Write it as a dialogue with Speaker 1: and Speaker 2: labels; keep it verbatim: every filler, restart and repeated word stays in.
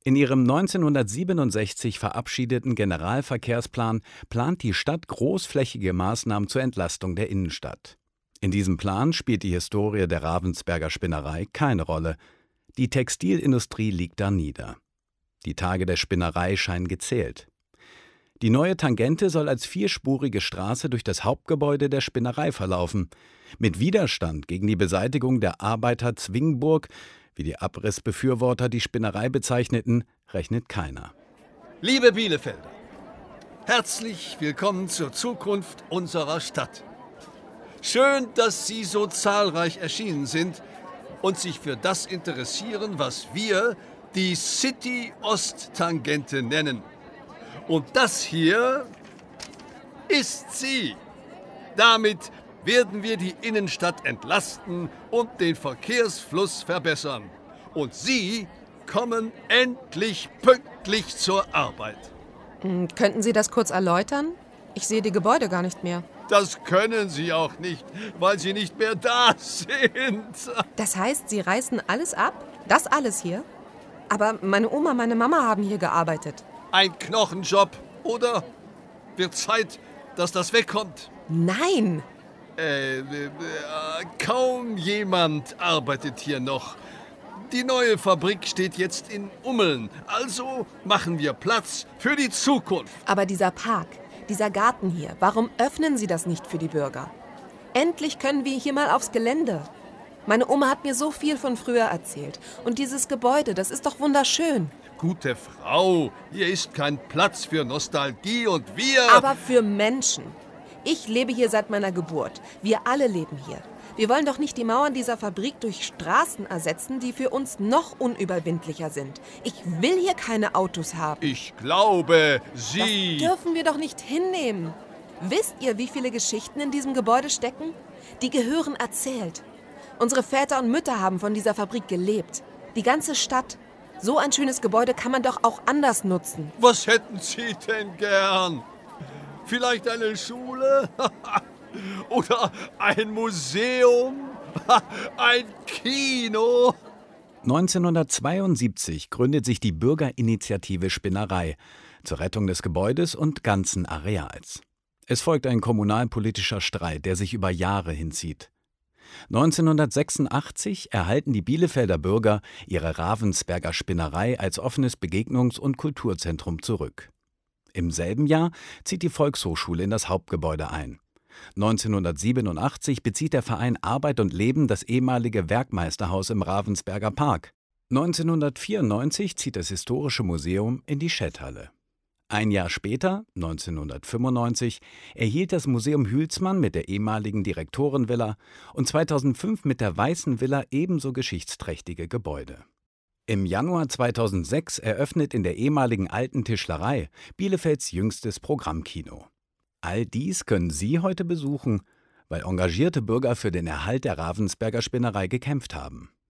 Speaker 1: In ihrem neunzehnhundertsiebenundsechzig verabschiedeten Generalverkehrsplan plant die Stadt großflächige Maßnahmen zur Entlastung der Innenstadt. In diesem Plan spielt die Historie der Ravensberger Spinnerei keine Rolle. Die Textilindustrie liegt darnieder. Die Tage der Spinnerei scheinen gezählt. Die neue Tangente soll als vierspurige Straße durch das Hauptgebäude der Spinnerei verlaufen. Mit Widerstand gegen die Beseitigung der Arbeiter-Zwingburg, wie die Abrissbefürworter die Spinnerei bezeichneten, rechnet keiner.
Speaker 2: Liebe Bielefelder, herzlich willkommen zur Zukunft unserer Stadt. Schön, dass Sie so zahlreich erschienen sind und sich für das interessieren, was wir die City-Ost-Tangente nennen. Und das hier ist sie. Damit werden wir die Innenstadt entlasten und den Verkehrsfluss verbessern. Und Sie kommen endlich pünktlich zur Arbeit.
Speaker 3: Hm, könnten Sie das kurz erläutern? Ich sehe die Gebäude gar nicht mehr.
Speaker 2: Das können Sie auch nicht, weil sie nicht mehr da sind.
Speaker 3: Das heißt, Sie reißen alles ab? Das alles hier? Aber meine Oma, meine Mama haben hier gearbeitet.
Speaker 2: Ein Knochenjob, oder? Wird Zeit, dass das wegkommt.
Speaker 3: Nein!
Speaker 2: Äh, äh, kaum jemand arbeitet hier noch. Die neue Fabrik steht jetzt in Ummeln. Also machen wir Platz für die Zukunft.
Speaker 3: Aber dieser Park, dieser Garten hier, warum öffnen Sie das nicht für die Bürger? Endlich können wir hier mal aufs Gelände. Meine Oma hat mir so viel von früher erzählt. Und dieses Gebäude, das ist doch wunderschön.
Speaker 2: Gute Frau, hier ist kein Platz für Nostalgie und wir...
Speaker 3: Aber für Menschen. Ich lebe hier seit meiner Geburt. Wir alle leben hier. Wir wollen doch nicht die Mauern dieser Fabrik durch Straßen ersetzen, die für uns noch unüberwindlicher sind. Ich will hier keine Autos haben.
Speaker 2: Ich glaube, Sie...
Speaker 3: Das dürfen wir doch nicht hinnehmen. Wisst ihr, wie viele Geschichten in diesem Gebäude stecken? Die gehören erzählt. Unsere Väter und Mütter haben von dieser Fabrik gelebt. Die ganze Stadt. So ein schönes Gebäude kann man doch auch anders nutzen.
Speaker 2: Was hätten Sie denn gern? Vielleicht eine Schule? Oder ein Museum? Ein Kino?
Speaker 1: neunzehnhundertzweiundsiebzig gründet sich die Bürgerinitiative Spinnerei zur Rettung des Gebäudes und ganzen Areals. Es folgt ein kommunalpolitischer Streit, der sich über Jahre hinzieht. neunzehnhundertsechsundachtzig erhalten die Bielefelder Bürger ihre Ravensberger Spinnerei als offenes Begegnungs- und Kulturzentrum zurück. Im selben Jahr zieht die Volkshochschule in das Hauptgebäude ein. neunzehnhundertsiebenundachtzig bezieht der Verein Arbeit und Leben das ehemalige Werkmeisterhaus im Ravensberger Park. neunzehnhundertvierundneunzig zieht das Historische Museum in die Schetthalle. Ein Jahr später, neunzehnhundertfünfundneunzig, erhielt das Museum Hülsmann mit der ehemaligen Direktorenvilla und zweitausendfünf mit der Weißen Villa ebenso geschichtsträchtige Gebäude. Im Januar zweitausendsechs eröffnet in der ehemaligen Alten Tischlerei Bielefelds jüngstes Programmkino. All dies können Sie heute besuchen, weil engagierte Bürger für den Erhalt der Ravensberger Spinnerei gekämpft haben.